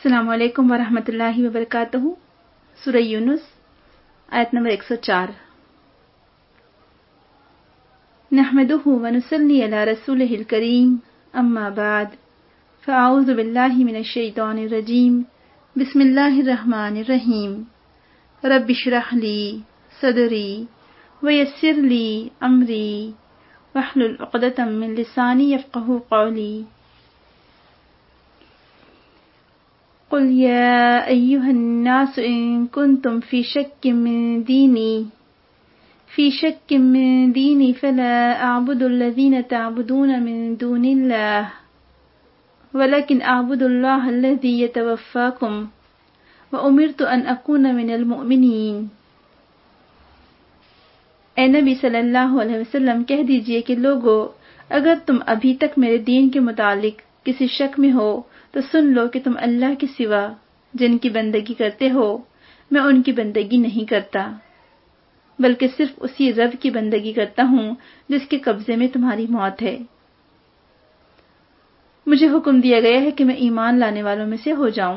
السلام علیکم ورحمۃ اللہ وبرکاتہ۔ سورہ یونس آیت نمبر 104۔ نحمده ونصلی علی رسولہ الکریم، اما بعد فاعوذ باللہ من الشیطان الرجیم، بسم اللہ الرحمن الرحیم۔ رب اشرح لی صدری ویسر لی امری واحلل عقدۃ من لسانی یفقہوا قولی۔ قل یا ایہا الناس ان کنتم فی شک من دینی فلا اعبد الذین تعبدون من دون اللہ ولکن اعبد اللہ الذی یتوفاکم وامرت ان اکون من المؤمنین۔ اے نبی صلی اللہ علیہ وسلم کہہ دیجئے کہ لوگو، اگر تم ابھی تک میرے دین کے متعلق کسی شک میں ہو تو سن لو کہ تم اللہ کے سوا جن کی بندگی کرتے ہو میں ان کی بندگی نہیں کرتا، بلکہ صرف اسی رب کی بندگی کرتا ہوں جس کے قبضے میں تمہاری موت ہے۔ مجھے حکم دیا گیا ہے کہ میں ایمان لانے والوں میں سے ہو جاؤں۔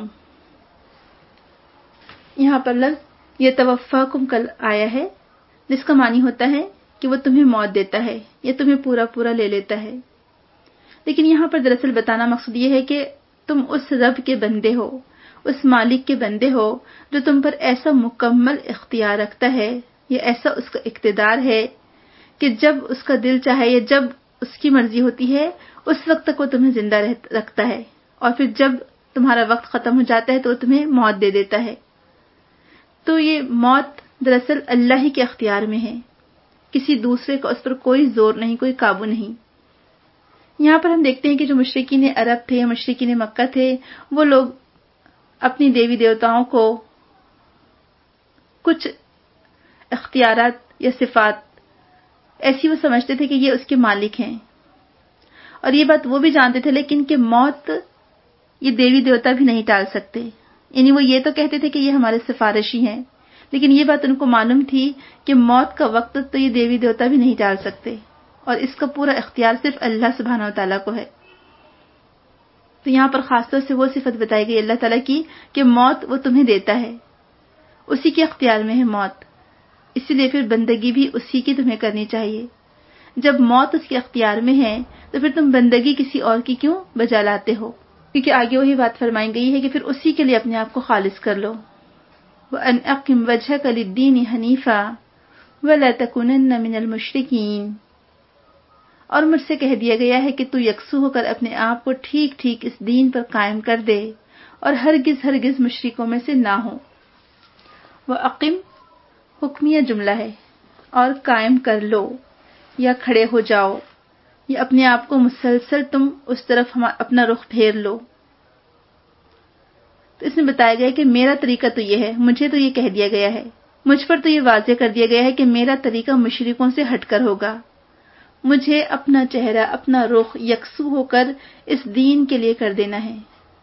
یہاں پر لفظ یتوفاکم کل آیا ہے، جس کا معنی ہوتا ہے کہ وہ تمہیں موت دیتا ہے یا تمہیں پورا لے لیتا ہے۔ لیکن یہاں پر دراصل بتانا مقصود یہ ہے کہ تم اس رب کے بندے ہو، اس مالک کے بندے ہو جو تم پر ایسا مکمل اختیار رکھتا ہے یا ایسا اس کا اقتدار ہے کہ جب اس کا دل چاہے یا جب اس کی مرضی ہوتی ہے اس وقت تک وہ تمہیں زندہ رکھتا ہے، اور پھر جب تمہارا وقت ختم ہو جاتا ہے تو وہ تمہیں موت دے دیتا ہے۔ تو یہ موت دراصل اللہ ہی کے اختیار میں ہے، کسی دوسرے کا اس پر کوئی زور نہیں، کوئی قابو نہیں۔ یہاں پر ہم دیکھتے ہیں کہ جو مشرکین عرب تھے، مشرکین مکہ تھے، وہ لوگ اپنی دیوی دیوتاؤں کو کچھ اختیارات یا صفات ایسی وہ سمجھتے تھے کہ یہ اس کے مالک ہیں، اور یہ بات وہ بھی جانتے تھے، لیکن کہ موت یہ دیوی دیوتا بھی نہیں ٹال سکتے۔ یعنی وہ یہ تو کہتے تھے کہ یہ ہمارے سفارشی ہیں، لیکن یہ بات ان کو معلوم تھی کہ موت کا وقت تو یہ دیوی دیوتا بھی نہیں ٹال سکتے، اور اس کا پورا اختیار صرف اللہ سبحانہ و تعالیٰ کو ہے۔ تو یہاں پر خاص طور سے وہ صفت بتائی گئی اللہ تعالیٰ کی کہ موت وہ تمہیں دیتا ہے، اسی کے اختیار میں ہے موت، اسی لیے پھر بندگی بھی اسی کی تمہیں کرنی چاہیے۔ جب موت اس کے اختیار میں ہے تو پھر تم بندگی کسی اور کی کیوں بجا لاتے ہو؟ کیونکہ آگے وہی بات فرمائی گئی ہے کہ پھر اسی کے لیے اپنے آپ کو خالص کر لو۔ وَأَنْ أَقِمْ وَجْهَكَ لِلدِّينِ حَنِيفًا وَلَا تَكُونَنَّ مِنَ الْمُشْرِكِينَ۔ اور مجھ سے کہہ دیا گیا ہے کہ تو یکسو ہو کر اپنے آپ کو ٹھیک اس دین پر قائم کر دے اور ہرگز مشرکوں میں سے نہ ہو۔ وَأَقِمْ حکمیہ جملہ ہے، اور قائم کر لو یا کھڑے ہو جاؤ یا اپنے آپ کو مسلسل تم اس طرف اپنا رخ پھیر لو۔ تو اس میں بتایا گیا کہ میرا طریقہ تو یہ ہے، مجھے تو یہ کہہ دیا گیا ہے، مجھ پر تو یہ واضح کر دیا گیا ہے کہ میرا طریقہ مشرکوں سے ہٹ کر ہوگا۔ مجھے اپنا چہرہ، اپنا رخ یکسو ہو کر اس دین کے لیے کر دینا ہے۔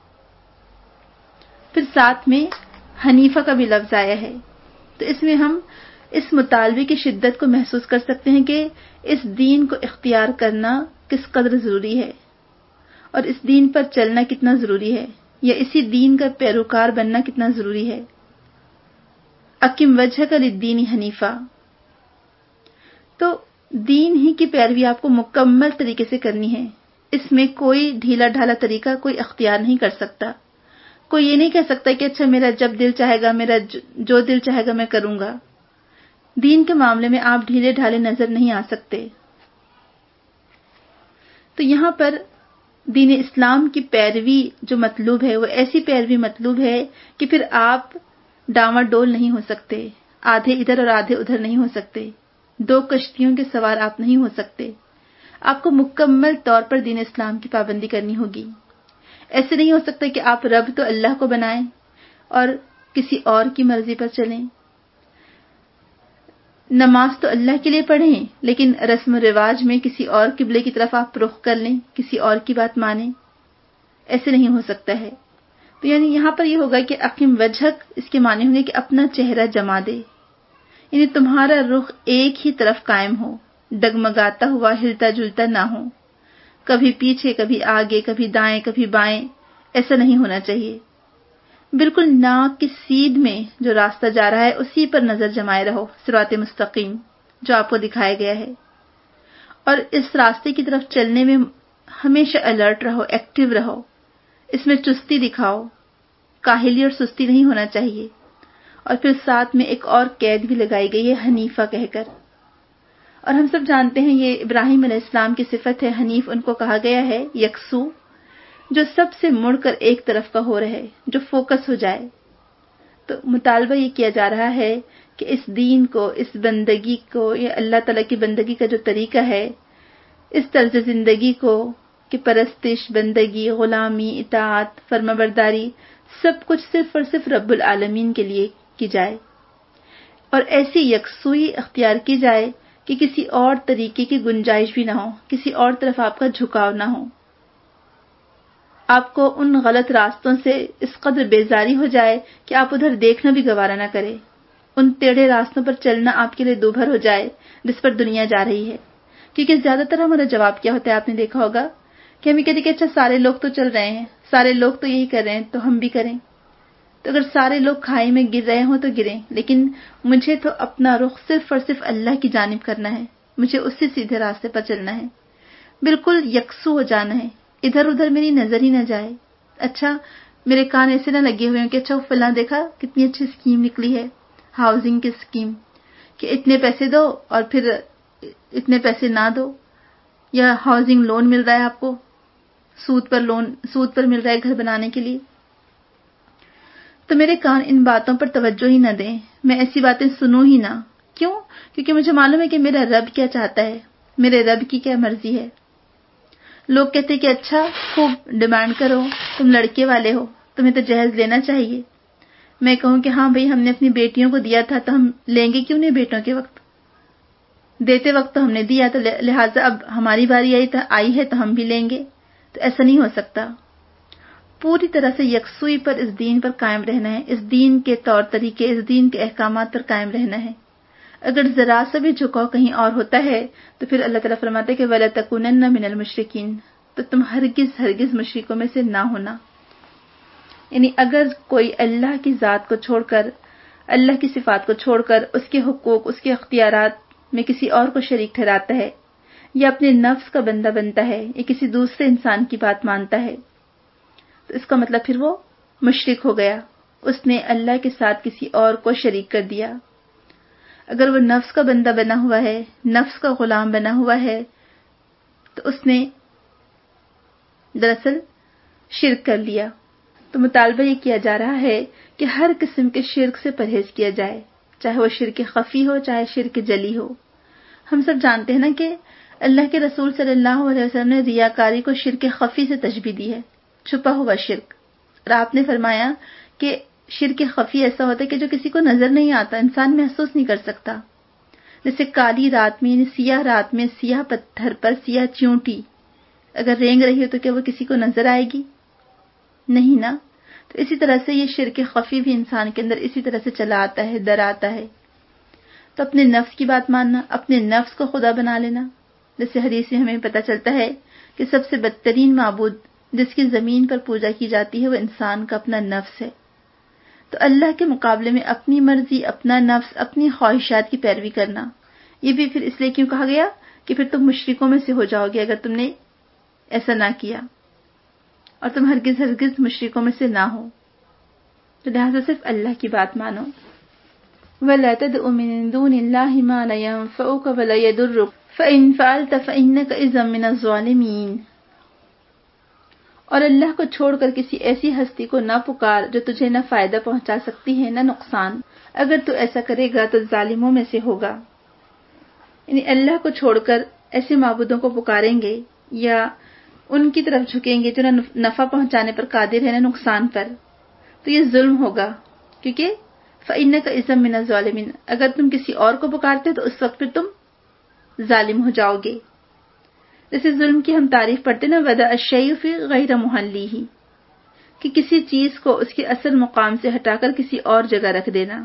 پھر ساتھ میں حنیفہ کا بھی لفظ آیا ہے، تو اس میں ہم اس مطالبے کی شدت کو محسوس کر سکتے ہیں کہ اس دین کو اختیار کرنا کس قدر ضروری ہے، اور اس دین پر چلنا کتنا ضروری ہے، یا اسی دین کا پیروکار بننا کتنا ضروری ہے۔ اقم وجہک للدین حنیفا، تو دین ہی کی پیروی آپ کو مکمل طریقے سے کرنی ہے، اس میں کوئی ڈھیلا ڈھالا طریقہ کوئی اختیار نہیں کر سکتا۔ کوئی یہ نہیں کہہ سکتا کہ اچھا میرا جب دل چاہے گا، میرا جو دل چاہے گا میں کروں گا۔ دین کے معاملے میں آپ ڈھیلے ڈھالے نظر نہیں آ سکتے۔ تو یہاں پر دین اسلام کی پیروی جو مطلوب ہے وہ ایسی پیروی مطلوب ہے کہ پھر آپ ڈاواں ڈول نہیں ہو سکتے، آدھے ادھر اور آدھے ادھر نہیں ہو سکتے، دو کشتیوں کے سوار آپ نہیں ہو سکتے۔ آپ کو مکمل طور پر دین اسلام کی پابندی کرنی ہوگی۔ ایسے نہیں ہو سکتا کہ آپ رب تو اللہ کو بنائیں اور کسی اور کی مرضی پر چلیں۔ نماز تو اللہ کے لیے پڑھیں، لیکن رسم و رواج میں کسی اور قبلے کی طرف آپ رخ کر لیں، کسی اور کی بات مانیں، ایسے نہیں ہو سکتا ہے۔ تو یعنی یہاں پر یہ ہوگا کہ اقیم وجہک، اس کے معنی ہوں گے کہ اپنا چہرہ جما دے، یعنی تمہارا رخ ایک ہی طرف قائم ہو، ڈگمگاتا ہوا ہلتا جلتا نہ ہو، کبھی پیچھے، کبھی آگے، کبھی دائیں، کبھی بائیں، ایسا نہیں ہونا چاہیے۔ بالکل ناک کی سیدھ میں جو راستہ جا رہا ہے اسی پر نظر جمائے رہو، صراط مستقیم جو آپ کو دکھایا گیا ہے، اور اس راستے کی طرف چلنے میں ہمیشہ الرٹ رہو، ایکٹیو رہو، اس میں چستی دکھاؤ، کاہلی اور سستی نہیں ہونا چاہیے۔ اور پھر ساتھ میں ایک اور قید بھی لگائی گئی ہے، حنیفہ کہہ کر، اور ہم سب جانتے ہیں یہ ابراہیم علیہ السلام کی صفت ہے، حنیف ان کو کہا گیا ہے، یکسو، جو سب سے مڑ کر ایک طرف کا ہو رہے، جو فوکس ہو جائے۔ تو مطالبہ یہ کیا جا رہا ہے کہ اس دین کو، اس بندگی کو، یہ اللہ تعالیٰ کی بندگی کا جو طریقہ ہے، اس طرز زندگی کو کہ پرستش، بندگی، غلامی، اطاعت، فرمانبرداری، سب کچھ صرف اور صرف رب العالمین کے لیے کی جائے، اور ایسی یکسوئی اختیار کی جائے کہ کسی اور طریقے کی گنجائش بھی نہ ہو، کسی اور طرف آپ کا جھکاؤ نہ ہو، آپ کو ان غلط راستوں سے اس قدر بیزاری ہو جائے کہ آپ ادھر دیکھنا بھی گوارا نہ کرے، ان ٹیڑھے راستوں پر چلنا آپ کے لیے دوبھر ہو جائے جس پر دنیا جا رہی ہے۔ کیونکہ زیادہ تر ہمارا جواب کیا ہوتا ہے، آپ نے دیکھا ہوگا کہ ہمیں کہتے کہ اچھا سارے لوگ تو چل رہے ہیں، سارے لوگ تو یہی کر رہے ہیں تو ہم بھی کریں۔ تو اگر سارے لوگ کھائی میں گر رہے ہوں تو گریں، لیکن مجھے تو اپنا رخ صرف اور صرف اللہ کی جانب کرنا ہے، مجھے اسی سیدھے راستے پر چلنا ہے، بالکل یکسو ہو جانا ہے، ادھر ادھر میری نظر ہی نہ جائے۔ اچھا میرے کان ایسے نہ لگے ہوئے ہیں کہ اچھا فلاں دیکھا کتنی اچھی اسکیم نکلی ہے، ہاؤسنگ کی اسکیم، کہ اتنے پیسے دو اور پھر اتنے پیسے نہ دو، یا ہاؤسنگ لون مل رہا ہے آپ کو، سود پر مل رہا ہے گھر بنانے کے لیے۔ تو میرے کان ان باتوں پر توجہ ہی نہ دیں، میں ایسی باتیں سنوں ہی نہ۔ کیوں؟ کیونکہ مجھے معلوم ہے کہ میرا رب کیا چاہتا ہے، میرے رب کی کیا مرضی ہے۔ لوگ کہتے کہ اچھا خوب ڈیمانڈ کرو، تم لڑکے والے ہو، تمہیں تو جہیز لینا چاہیے۔ میں کہوں کہ ہاں بھئی، ہم نے اپنی بیٹیوں کو دیا تھا تو ہم لیں گے کیوں نہیں بیٹوں کے وقت؟ دیتے وقت تو ہم نے دیا، تو لہٰذا اب ہماری باری آئی ہے تو ہم بھی لیں گے۔ تو ایسا نہیں ہو سکتا۔ پوری طرح سے یکسوئی پر، اس دین پر قائم رہنا ہے، اس دین کے طور طریقے، اس دین کے احکامات پر قائم رہنا ہے۔ اگر ذرا سا بھی جھکاؤ کہیں اور ہوتا ہے تو پھر اللہ تعالیٰ فرماتے ہیں کہ وَلَا تَكُونَنَّ مِنَ الْمُشْرِكِينَ، تو تم ہرگز مشرکوں میں سے نہ ہونا۔ یعنی اگر کوئی اللہ کی ذات کو چھوڑ کر، اللہ کی صفات کو چھوڑ کر، اس کے حقوق، اس کے اختیارات میں کسی اور کو شریک ٹھہراتا ہے، یا اپنے نفس کا بندہ بنتا ہے، یا کسی دوسرے انسان کی بات مانتا ہے، تو اس کا مطلب پھر وہ مشرک ہو گیا، اس نے اللہ کے ساتھ کسی اور کو شریک کر دیا۔ اگر وہ نفس کا بندہ بنا ہوا ہے، نفس کا غلام بنا ہوا ہے، تو اس نے دراصل شرک کر لیا۔ تو مطالبہ یہ کیا جا رہا ہے کہ ہر قسم کے شرک سے پرہیز کیا جائے، چاہے وہ شرک خفی ہو، چاہے شرک جلی ہو۔ ہم سب جانتے ہیں نا کہ اللہ کے رسول صلی اللہ علیہ وسلم نے ریاکاری کو شرک خفی سے تشبیہ دی ہے، چھپا ہوا شرک، اور آپ نے فرمایا کہ شرک خفی ایسا ہوتا ہے کہ جو کسی کو نظر نہیں آتا، انسان محسوس نہیں کر سکتا۔ جیسے کالی رات میں، یعنی سیاہ رات میں، سیاہ پتھر پر سیاہ چیونٹی اگر رینگ رہی ہو تو کیا وہ کسی کو نظر آئے گی؟ نہیں نا۔ تو اسی طرح سے یہ شرک خفی بھی انسان کے اندر اسی طرح سے چلا آتا ہے، در آتا ہے۔ تو اپنے نفس کی بات ماننا، اپنے نفس کو خدا بنا لینا، جیسے حدیث میں ہمیں پتہ چلتا ہے کہ سب سے بدترین معبود جس کی زمین پر پوجا کی جاتی ہے وہ انسان کا اپنا نفس ہے۔ تو اللہ کے مقابلے میں اپنی مرضی، اپنا نفس، اپنی خواہشات کی پیروی کرنا، یہ بھی پھر اس لیے کیوں کہا گیا کہ پھر تم مشرکوں میں سے ہو جاؤ گے اگر تم نے ایسا نہ کیا، اور تم ہرگز مشرکوں میں سے نہ ہو۔ تو لہٰذا صرف اللہ کی بات مانو۔ وَلَا تَدْعُ مِن دُونِ اللَّهِ مَا لَا يَنفَعُكَ وَلَا يَضُرُّكَ فَإِن فَعَلْتَ فَإِنَّكَ إِذًا مِنَ الظَّالِمِينَ۔ اور اللہ کو چھوڑ کر کسی ایسی ہستی کو نہ پکار جو تجھے نہ فائدہ پہنچا سکتی ہے نہ نقصان، اگر تو ایسا کرے گا تو ظالموں میں سے ہوگا۔ یعنی اللہ کو چھوڑ کر ایسے معبودوں کو پکاریں گے یا ان کی طرف جھکیں گے جو نہ نفع پہنچانے پر قادر ہے نہ نقصان پر، تو یہ ظلم ہوگا، کیونکہ فَإِنَّكَ إِذًا مِنَ الظَّالِمِينَ، اگر تم کسی اور کو پکارتے تو اس وقت پھر تم ظالم ہو جاؤ گے۔ جیسے ظلم کی ہم تعریف پڑھتے نا، وَضَعَ الشَّيْءَ فِي غَيْرِ مُحَلِّهِ، کہ کسی چیز کو اس کے اصل مقام سے ہٹا کر کسی اور جگہ رکھ دینا۔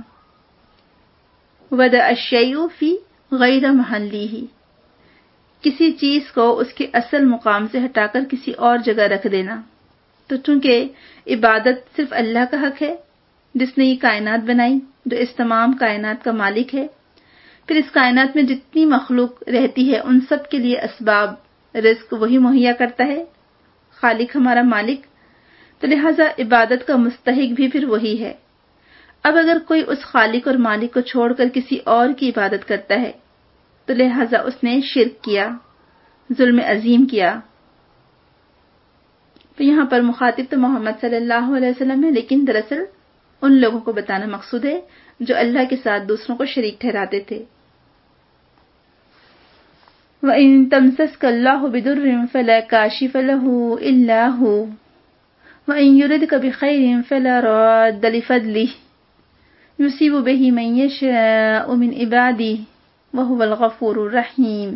وَضَعَ الشَّيْءَ فِي غَيْرِ مُحَلِّهِ، کسی چیز کو اس کے اصل مقام سے ہٹا کر کسی اور جگہ رکھ دینا۔ تو چونکہ عبادت صرف اللہ کا حق ہے جس نے یہ کائنات بنائی، جو اس تمام کائنات کا مالک ہے، پھر اس کائنات میں جتنی مخلوق رہتی ہے ان سب کے لیے اسباب رزق وہی مہیا کرتا ہے، خالق ہمارا مالک، تو لہذا عبادت کا مستحق بھی پھر وہی ہے۔ اب اگر کوئی اس خالق اور مالک کو چھوڑ کر کسی اور کی عبادت کرتا ہے تو لہذا اس نے شرک کیا، ظلم عظیم کیا۔ تو یہاں پر مخاطب تو محمد صلی اللہ علیہ وسلم ہے، لیکن دراصل ان لوگوں کو بتانا مقصود ہے جو اللہ کے ساتھ دوسروں کو شریک ٹھہراتے تھے۔ وَإِن تَمْسَسْكَ اللَّهُ بِضُرٍّ فَلَا كَاشِفَ لَهُ إِلَّا هُوَ وَإِن يُرِدْكَ بِخَيْرٍ فَلَا رَادَّ لِفَضْلِهِ يُصِيبُ بِهِ مَن يَشَاءُ مِنْ عِبَادِهِ وَهُوَ الْغَفُورُ الرَّحِيمُ۔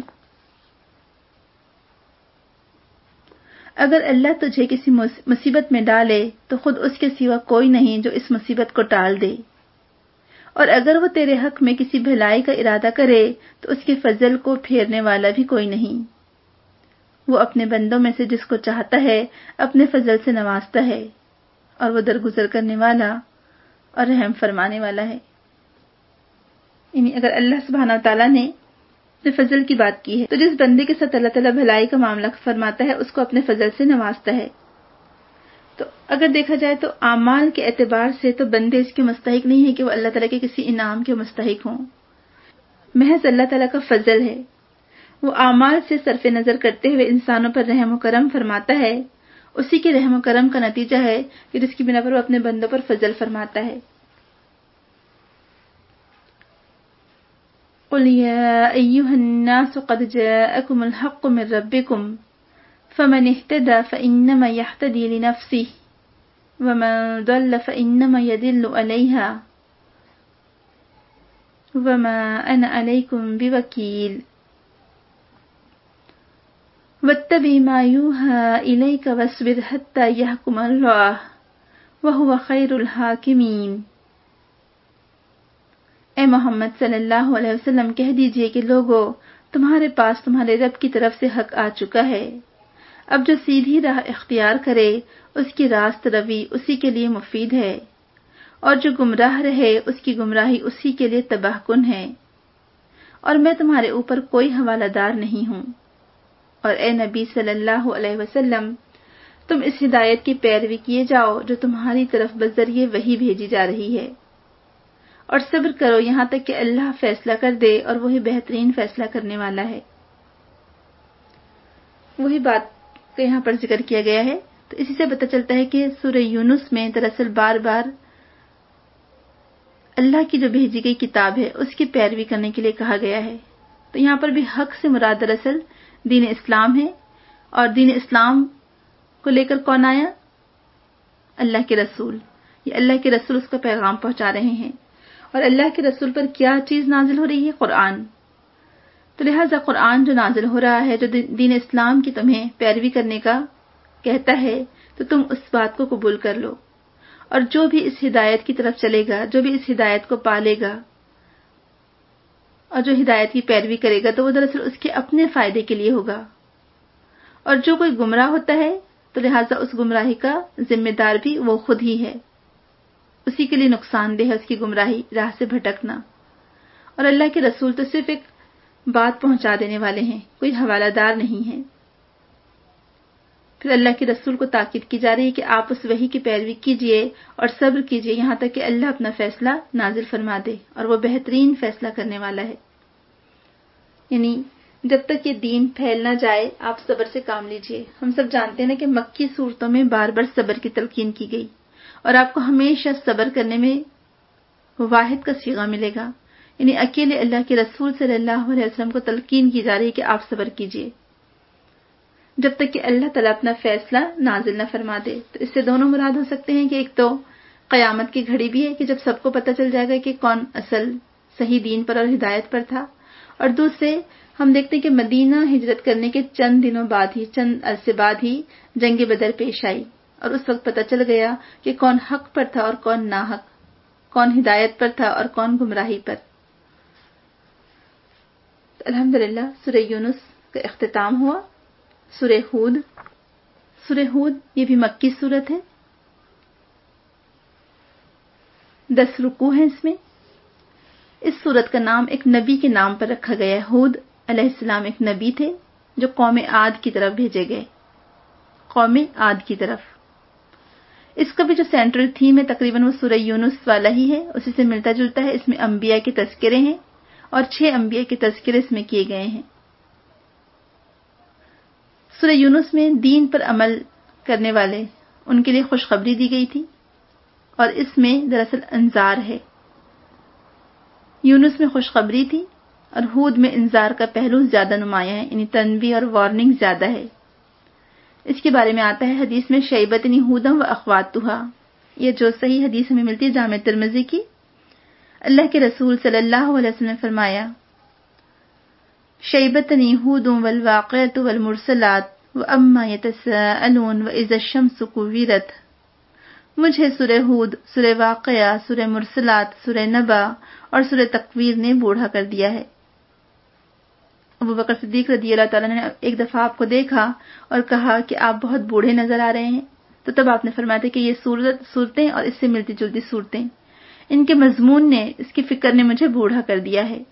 اگر اللہ تجھے کسی مصیبت میں ڈالے تو خود اس کے سوا کوئی نہیں جو اس مصیبت کو ٹال دے، اور اگر وہ تیرے حق میں کسی بھلائی کا ارادہ کرے تو اس کے فضل کو پھیرنے والا بھی کوئی نہیں۔ وہ اپنے بندوں میں سے جس کو چاہتا ہے اپنے فضل سے نوازتا ہے، اور وہ درگزر کرنے والا اور رحم فرمانے والا ہے۔ یعنی اگر اللہ سبحانہ وتعالیٰ نے اپنے فضل کی بات کی ہے تو جس بندے کے ساتھ اللہ تعالیٰ بھلائی کا معاملہ فرماتا ہے اس کو اپنے فضل سے نوازتا ہے۔ تو اگر دیکھا جائے تو اعمال کے اعتبار سے تو بندے اس کے مستحق نہیں ہے کہ وہ اللہ تعالیٰ کے کسی انعام کے مستحق ہوں، محض اللہ تعالیٰ کا فضل ہے۔ وہ اعمال سے صرف نظر کرتے ہوئے انسانوں پر رحم و کرم فرماتا ہے، اسی کے رحم و کرم کا نتیجہ ہے کہ جس کی بنا پر وہ اپنے بندوں پر فضل فرماتا ہے۔ قُلْ يَا أَيُّهَا النَّاسُ قَدْ جَاءَكُمُ الْحَقُّ مِنْ رَبِّكُمْ فَمَنِ اهْتَدَىٰ فَإِنَّمَا يَهْتَدِي لِنَفْسِهِ وَمَنْ ضَلَّ فَإِنَّمَا يَضِلُّ عَلَيْهَا وَمَا أَنَا عَلَيْكُمْ بِوَكِيلٍ وَاتَّبِعْ مَا يُوحَىٰ إِلَيْكَ وَاصْبِرْ حَتَّىٰ يَحْكُمَ اللَّهُ وَهُوَ خَيْرُ الْحَاكِمِينَ۔ اے محمد صلی اللہ علیہ وسلم کہہ دیجئے کہ لوگو، تمہارے پاس تمہارے رب کی طرف سے حق آ چکا ہے، اب جو سیدھی راہ اختیار کرے اس کی راست روی اسی کے لیے مفید ہے، اور جو گمراہ رہے اس کی گمراہی اسی کے لیے تباہ کن ہے، اور میں تمہارے اوپر کوئی حوالہ دار نہیں ہوں۔ اور اے نبی صلی اللہ علیہ وسلم، تم اس ہدایت کی پیروی کیے جاؤ جو تمہاری طرف بذریعہ وحی بھیجی جا رہی ہے، اور صبر کرو یہاں تک کہ اللہ فیصلہ کر دے، اور وہی بہترین فیصلہ کرنے والا ہے۔ وہی بات کا یہاں پر ذکر کیا گیا ہے۔ تو اسی سے پتہ چلتا ہے کہ سورہ یونس میں دراصل بار بار اللہ کی جو بھیجی گئی کتاب ہے اس کی پیروی کرنے کے لیے کہا گیا ہے۔ تو یہاں پر بھی حق سے مراد دراصل دین اسلام ہے، اور دین اسلام کو لے کر کون آیا؟ اللہ کے رسول۔ یہ اللہ کے رسول اس کا پیغام پہنچا رہے ہیں، اور اللہ کے رسول پر کیا چیز نازل ہو رہی ہے؟ قرآن۔ تو لہٰذا قرآن جو نازل ہو رہا ہے، جو دین اسلام کی تمہیں پیروی کرنے کا کہتا ہے، تو تم اس بات کو قبول کر لو، اور جو بھی اس ہدایت کی طرف چلے گا، جو بھی اس ہدایت کو پالے گا اور جو ہدایت کی پیروی کرے گا، تو وہ دراصل اس کے اپنے فائدے کے لیے ہوگا، اور جو کوئی گمراہ ہوتا ہے تو لہٰذا اس گمراہی کا ذمہ دار بھی وہ خود ہی ہے، اسی کے لیے نقصان دہ ہے اس کی گمراہی، راہ سے بھٹکنا۔ اور اللہ کے رسول تو صرف ایک بات پہنچا دینے والے ہیں، کوئی حوالہ دار نہیں ہے۔ پھر اللہ کے رسول کو تاکید کی جا رہی ہے کہ آپ اس وحی کی پیروی کیجئے اور صبر کیجئے یہاں تک کہ اللہ اپنا فیصلہ نازل فرما دے، اور وہ بہترین فیصلہ کرنے والا ہے۔ یعنی جب تک یہ دین پھیل نہ جائے آپ صبر سے کام لیجئے۔ ہم سب جانتے ہیں کہ مکی صورتوں میں بار بار صبر کی تلقین کی گئی، اور آپ کو ہمیشہ صبر کرنے میں واحد کا صیغہ ملے گا، یعنی اکیلے اللہ کے رسول صلی اللہ علیہ وسلم کو تلقین کی جا رہی ہے کہ آپ صبر کیجئے جب تک کہ اللہ تعالیٰ اپنا فیصلہ نازل نہ فرما دے۔ تو اس سے دونوں مراد ہو سکتے ہیں کہ ایک تو قیامت کی گھڑی بھی ہے کہ جب سب کو پتہ چل جائے گا کہ کون اصل صحیح دین پر اور ہدایت پر تھا، اور دوسرے ہم دیکھتے ہیں کہ مدینہ ہجرت کرنے کے چند عرصے بعد ہی جنگ بدر پیش آئی، اور اس وقت پتہ چل گیا کہ کون حق پر تھا اور کون ناحق، کون ہدایت پر تھا اور کون گمراہی پر۔ الحمدللہ سورہ یونس کا اختتام ہوا۔ سورہ ہود، سورہ ہود یہ بھی مکی صورت ہے، 10 رکوع ہیں اس میں۔ اس صورت کا نام ایک نبی کے نام پر رکھا گیا ہے۔ ہود علیہ السلام ایک نبی تھے جو قوم عاد کی طرف بھیجے گئے، قوم عاد کی طرف۔ اس کا بھی جو سینٹرل تھیم ہے تقریباً وہ سورہ یونس والا ہی ہے، اسی سے ملتا جلتا ہے۔ اس میں انبیاء کے تذکرے ہیں اور 6 انبیاء کے تذکرے اس میں کیے گئے ہیں۔ سورہ یونس میں دین پر عمل کرنے والے ان کے لیے خوشخبری دی گئی تھی، اور اس میں دراصل انذار ہے۔ یونس میں خوشخبری تھی اور ہود میں انذار کا پہلو زیادہ نمایاں ہے، یعنی تنبیہ اور وارننگ زیادہ ہے۔ اس کے بارے میں آتا ہے حدیث میں شیبتنی ہودم و اخواتہا، یہ جو صحیح حدیث ہمیں ملتی ہے جامع ترمذی کی۔ اللہ کے رسول صلی اللہ علیہ وسلم نے فرمایا، شیبتنی ہودم والواقعۃ والمرسلات واما یتساءلون واذا الشمس کوورت، مجھے سورہ ہود، سورہ واقعہ، سورہ مرسلات، سورہ نبا اور سورہ تکویر نے بوڑھا کر دیا ہے۔ ابو بکر صدیق رضی اللہ تعالیٰ نے ایک دفعہ آپ کو دیکھا اور کہا کہ آپ بہت بوڑھے نظر آ رہے ہیں، تو تب آپ نے فرمایا تھا کہ یہ صورتیں اور اس سے ملتی جلتی صورتیں، ان کے مضمون نے، اس کی فکر نے مجھے بوڑھا کر دیا ہے۔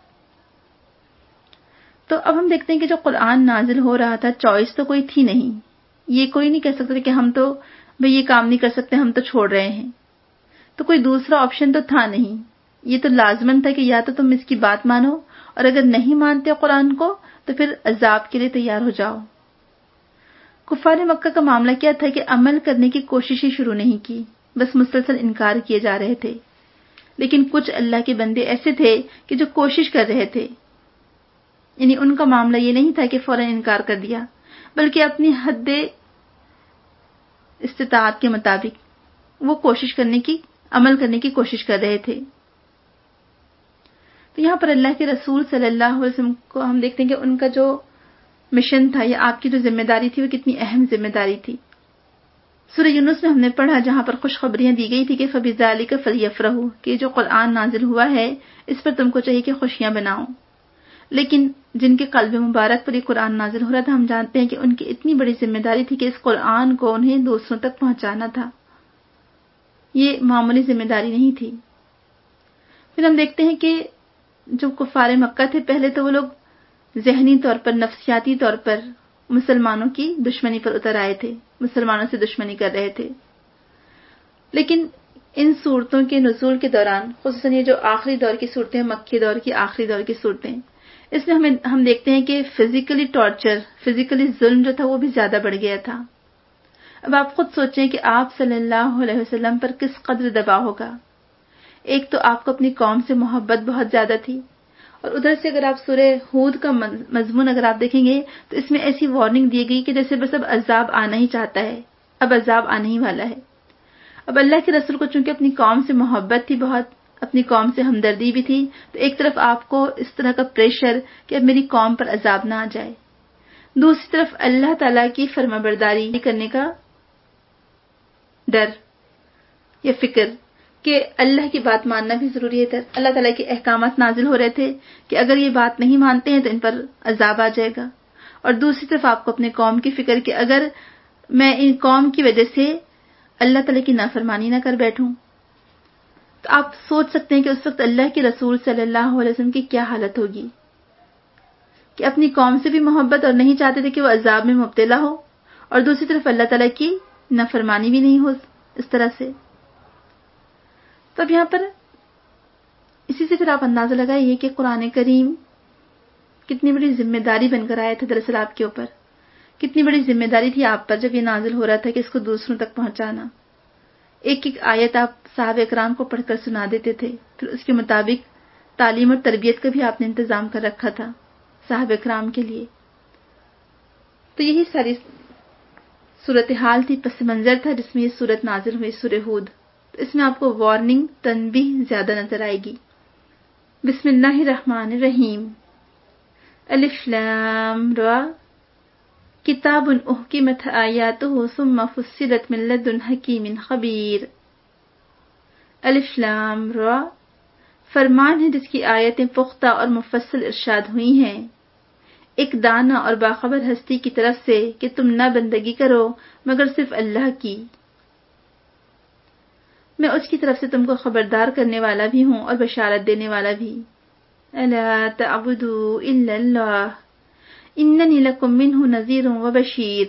تو اب ہم دیکھتے ہیں کہ جو قرآن نازل ہو رہا تھا، چوائس تو کوئی تھی نہیں، یہ کوئی نہیں کہہ سکتا کہ ہم تو بھئی یہ کام نہیں کر سکتے، ہم تو چھوڑ رہے ہیں، تو کوئی دوسرا آپشن تو تھا نہیں۔ یہ تو لازمن تھا کہ یا تو تم اس کی بات مانو، اور اگر نہیں مانتے قرآن کو تو پھر عذاب کے لیے تیار ہو جاؤ۔ کفار مکہ کا معاملہ کیا تھا کہ عمل کرنے کی کوشش ہی شروع نہیں کی، بس مسلسل انکار کیے جا رہے تھے۔ لیکن کچھ اللہ کے بندے ایسے تھے کہ جو کوشش کر رہے تھے، یعنی ان کا معاملہ یہ نہیں تھا کہ فوراً انکار کر دیا، بلکہ اپنی حد استطاعت کے مطابق وہ کوشش کرنے کی، عمل کرنے کی کوشش کر رہے تھے۔ تو یہاں پر اللہ کے رسول صلی اللہ علیہ وسلم کو ہم دیکھتے ہیں کہ ان کا جو مشن تھا یا آپ کی جو ذمہ داری تھی وہ کتنی اہم ذمہ داری تھی۔ سورہ یونس میں ہم نے پڑھا جہاں پر خوشخبریاں دی گئی تھی کہ فَبِذَلِكَ فَلْيَفْرَحُوا، کہ جو قرآن نازل ہوا ہے اس پر تم کو چاہیے کہ خوشیاں بناؤ۔ لیکن جن کے قلب مبارک پر یہ قرآن نازل ہو رہا تھا، ہم جانتے ہیں کہ ان کی اتنی بڑی ذمہ داری تھی کہ اس قرآن کو انہیں دوسروں تک پہنچانا تھا، یہ معمولی ذمہ داری نہیں تھی۔ پھر ہم دیکھتے ہیں کہ جو کفار مکہ تھے، پہلے تو وہ لوگ ذہنی طور پر، نفسیاتی طور پر مسلمانوں کی دشمنی پر اتر آئے تھے، مسلمانوں سے دشمنی کر رہے تھے۔ لیکن ان صورتوں کے نزول کے دوران، خصوصاً یہ جو آخری دور کی صورتیں، مکی دور کی آخری دور کی صورتیں، اس میں ہم دیکھتے ہیں کہ فزیکلی ٹارچر، فزیکلی ظلم جو تھا وہ بھی زیادہ بڑھ گیا تھا۔ اب آپ خود سوچیں کہ آپ صلی اللہ علیہ وسلم پر کس قدر دباؤ ہوگا۔ ایک تو آپ کو اپنی قوم سے محبت بہت زیادہ تھی، اور ادھر سے اگر آپ سورہ ہود کا مضمون اگر آپ دیکھیں گے تو اس میں ایسی وارننگ دی گئی کہ جیسے بس اب عذاب آنا ہی چاہتا ہے، اب عذاب آنے ہی والا ہے۔ اب اللہ کے رسول کو چونکہ اپنی قوم سے محبت تھی بہت، اپنی قوم سے ہمدردی بھی تھی، تو ایک طرف آپ کو اس طرح کا پریشر کہ اب میری قوم پر عذاب نہ آ جائے، دوسری طرف اللہ تعالیٰ کی فرمانبرداری کرنے کا ڈر یا فکر کہ اللہ کی بات ماننا بھی ضروری ہے۔ اللہ تعالیٰ کے احکامات نازل ہو رہے تھے کہ اگر یہ بات نہیں مانتے ہیں تو ان پر عذاب آ جائے گا، اور دوسری طرف آپ کو اپنے قوم کی فکر کہ اگر میں ان قوم کی وجہ سے اللہ تعالیٰ کی نافرمانی نہ کر بیٹھوں، تو آپ سوچ سکتے ہیں کہ اس وقت اللہ کے رسول صلی اللہ علیہ وسلم کی کیا حالت ہوگی، کہ اپنی قوم سے بھی محبت اور نہیں چاہتے تھے کہ وہ عذاب میں مبتلا ہو، اور دوسری طرف اللہ تعالیٰ کی نافرمانی بھی نہیں ہو اس طرح سے۔ تو اب یہاں پر اسی سے پھر آپ اندازہ لگائیے کہ قرآن کریم کتنی بڑی ذمہ داری بن کر آیا تھا دراصل آپ کے اوپر، کتنی بڑی ذمہ داری تھی آپ پر جب یہ نازل ہو رہا تھا کہ اس کو دوسروں تک پہنچانا۔ ایک ایک آیت آپ صحابہ اکرام کو پڑھ کر سنا دیتے تھے، پھر اس کے مطابق تعلیم اور تربیت کا بھی آپ نے انتظام کر رکھا تھا صحابہ اکرام کے لیے۔ تو یہی ساری صورتحال تھی، پس منظر تھا جس میں یہ صورت نازل ہوئی، سورہ ہود۔ تو اس میں آپ کو وارننگ، تنبیہ زیادہ نظر آئے گی۔ بسم اللہ الرحمن الرحیم، الف لام را، کتاب احکمت آیاتہ ثم فصلت من لدن حکیم خبیر۔ الف لام را، فرمان ہے جس کی آیتیں پختہ اور مفصل ارشاد ہوئی ہیں۔ ایک دانا اور باخبر ہستی کی طرف سے کہ تم نہ بندگی کرو مگر صرف اللہ کی. میں اس کی طرف سے تم کو خبردار کرنے والا بھی ہوں اور بشارت دینے والا بھی. الا تعبدوا الا اللہ اننی لکم منہ نذیر و بشیر.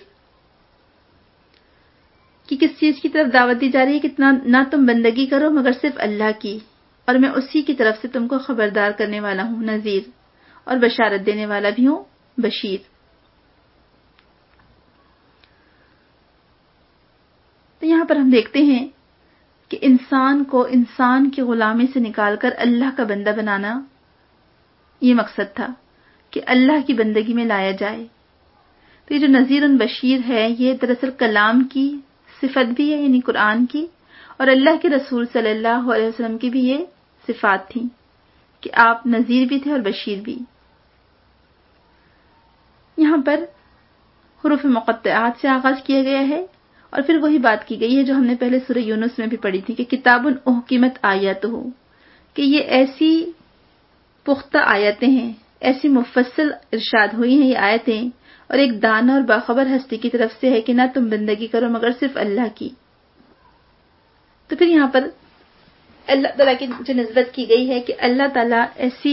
کہ کس چیز کی طرف دعوت دی جا رہی ہے کہ نہ تم بندگی کرو مگر صرف اللہ کی، اور میں اسی کی طرف سے تم کو خبردار کرنے والا ہوں، نذیر، اور بشارت دینے والا بھی ہوں، بشیر. تو یہاں پر ہم دیکھتے ہیں کہ انسان کو انسان کی غلامی سے نکال کر اللہ کا بندہ بنانا یہ مقصد تھا کہ اللہ کی بندگی میں لایا جائے. تو یہ جو نذیر بشیر ہے یہ دراصل کلام کی صفت بھی ہے، یعنی قرآن کی، اور اللہ کے رسول صلی اللہ علیہ وسلم کی بھی یہ صفات تھیں کہ آپ نذیر بھی تھے اور بشیر بھی. یہاں پر حروف مقطعات سے آغاز کیا گیا ہے اور پھر وہی بات کی گئی ہے جو ہم نے پہلے سورہ یونس میں بھی پڑھی تھی کہ کتاب احکمت آیاتہ، کہ یہ ایسی پختہ آیتیں ہیں، ایسی مفصل ارشاد ہوئی ہیں یہ آیتیں، اور ایک دانا اور باخبر ہستی کی طرف سے ہے کہ نہ تم بندگی کرو مگر صرف اللہ کی. تو پھر یہاں پر اللہ تعالیٰ کی جو نسبت کی گئی ہے کہ اللہ تعالیٰ ایسی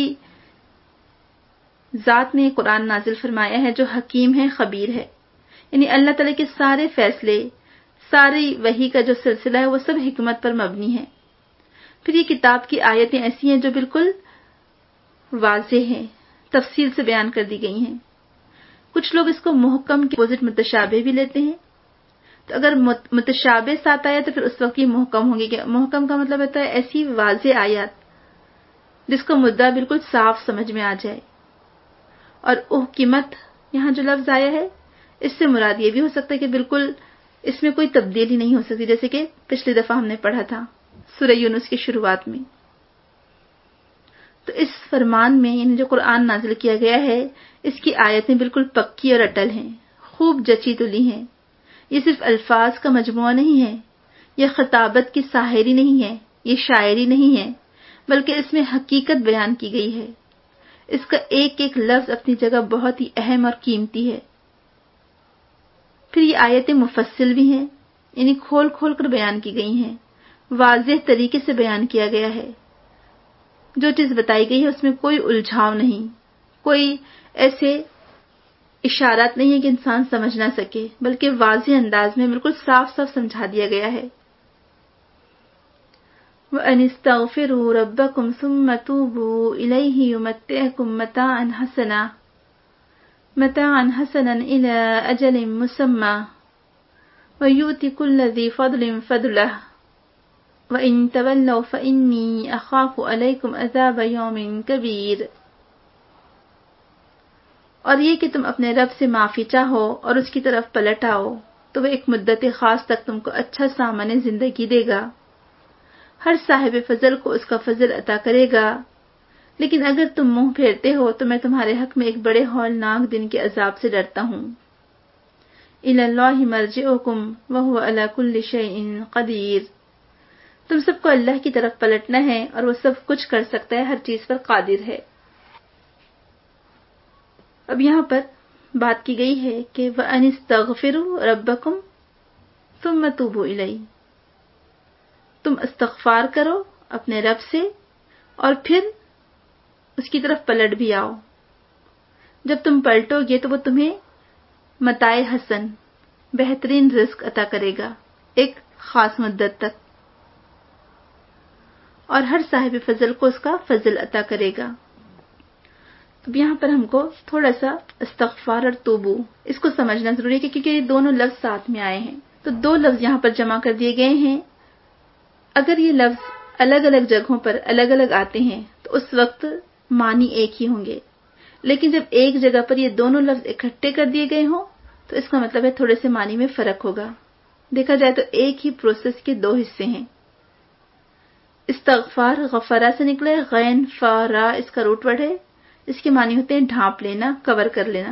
ذات نے قرآن نازل فرمایا ہے جو حکیم ہے، خبیر ہے. یعنی اللہ تعالیٰ کے سارے فیصلے، ساری وحی کا جو سلسلہ ہے وہ سب حکمت پر مبنی ہے. پھر یہ کتاب کی آیتیں ایسی ہیں جو بالکل واضح ہیں، تفصیل سے بیان کر دی گئی ہیں. کچھ لوگ اس کو محکم کے اپوزٹ متشابہ بھی لیتے ہیں. تو اگر متشابہ ساتھ آیا تو پھر اس وقت یہ محکم ہوں گے. کہ محکم کا مطلب ہوتا ہے ایسی واضح آیات جس کو مدعا بالکل صاف سمجھ میں آ جائے. اور احکمت یہاں جو لفظ آیا ہے اس سے مراد یہ بھی ہو سکتا ہے کہ بالکل اس میں کوئی تبدیلی نہیں ہو سکتی، جیسے کہ پچھلی دفعہ ہم نے پڑھا تھا سورہ یونس کی شروعات میں. تو اس فرمان میں یعنی جو قرآن نازل کیا گیا ہے اس کی آیتیں بالکل پکی اور اٹل ہیں، خوب جچی تلی ہیں. یہ صرف الفاظ کا مجموعہ نہیں ہے، یہ خطابت کی ساحری نہیں ہے، یہ شاعری نہیں ہے، بلکہ اس میں حقیقت بیان کی گئی ہے. اس کا ایک ایک لفظ اپنی جگہ بہت ہی اہم اور قیمتی ہے. پھر یہ آیتیں مفصل بھی ہیں، یعنی کھول کھول کر بیان کی گئی ہیں، واضح طریقے سے بیان کیا گیا ہے. جو چیز بتائی گئی ہے اس میں کوئی الجھاؤ نہیں، کوئی ایسے اشارات نہیں ہے کہ انسان سمجھ نہ سکے، بلکہ واضح انداز میں بالکل صاف صاف سمجھا دیا گیا ہے. وَأَنِ اسْتَغْفِرُوا رَبَّكُمْ ثُمَّ تُوبُوا إِلَيْهِ يُمَتِّعْكُمْ مَتَاعًا حَسَنًا إِلَى أَجَلٍ مُّسَمًّى وَيُؤْتِ كُلَّ ذِي فَضْلٍ فَضْلَهُ وَإِن تَوَلَّوْا فَإِنِّي أَخَافُ عَلَيْكُمْ عَذَابَ يَوْمٍ كَبِيرٍ. اور یہ کہ تم اپنے رب سے معافی چاہو اور اس کی طرف پلٹ آؤ تو وہ ایک مدت خاص تک تم کو اچھا سامان زندگی دے گا. ہر صاحب فضل کو اس کا فضل عطا کرے گا، لیکن اگر تم منہ پھیرتے ہو تو میں تمہارے حق میں ایک بڑے ہولناک دن کے عذاب سے ڈرتا ہوں. إِلَى اللَّهِ مَرْجِعُكُمْ وَهُوَ عَلَى كُلِّ شَيْءٍ قَدِيرٌ. تم سب کو اللہ کی طرف پلٹنا ہے اور وہ سب کچھ کر سکتا ہے، ہر چیز پر قادر ہے. اب یہاں پر بات کی گئی ہے کہ وَأَنِ اسْتَغْفِرُوا رَبَّكُمْ ثُمَّ تُوبُوا إِلَيْهِ. تم استغفار کرو اپنے رب سے اور پھر اس کی طرف پلٹ بھی آؤ. جب تم پلٹو گے تو وہ تمہیں متاع حسن، بہترین رزق عطا کرے گا ایک خاص مدت تک، اور ہر صاحب فضل کو اس کا فضل عطا کرے گا. اب یہاں پر ہم کو تھوڑا سا استغفار اور توبو اس کو سمجھنا ضروری ہے کیونکہ یہ دونوں لفظ ساتھ میں آئے ہیں. تو دو لفظ یہاں پر جمع کر دیے گئے ہیں. اگر یہ لفظ الگ الگ جگہوں پر الگ الگ آتے ہیں تو اس وقت معنی ایک ہی ہوں گے، لیکن جب ایک جگہ پر یہ دونوں لفظ اکٹھے کر دیے گئے ہوں تو اس کا مطلب ہے تھوڑے سے معنی میں فرق ہوگا. دیکھا جائے تو ایک ہی پروسیس کے دو حصے ہیں. استغفار غفرا سے نکلا ہے، غین فارا اس کا روٹ ورڈ ہے. اس کے معنی ہوتے ہیں ڈھانپ لینا، کور کر لینا.